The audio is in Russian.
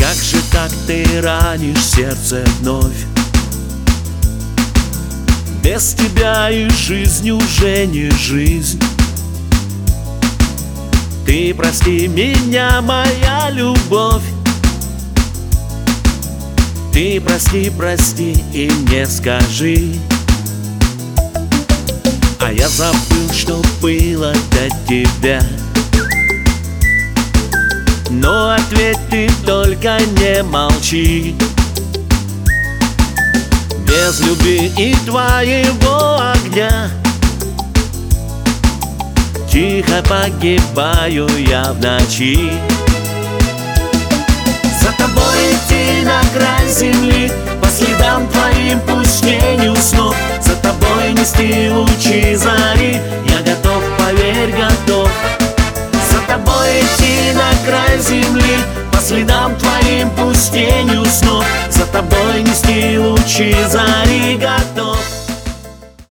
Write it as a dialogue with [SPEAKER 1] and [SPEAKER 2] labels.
[SPEAKER 1] Как же так ты ранишь сердце вновь? Без тебя и жизнь уже не жизнь. Ты прости меня, моя любовь. Ты прости, прости и мне скажи. А я забыл, что было до тебя. Но ответь ты, только не молчи. Без любви и твоего огня тихо погибаю я в ночи. За тобой идти на край земли, по следам твоим пусть не уснут. За тобой нести лучи зари, я готов, поверь, готов. За тобой идти на край земли, по следам твоим пусть не уснут. За тобой нести лучи зари.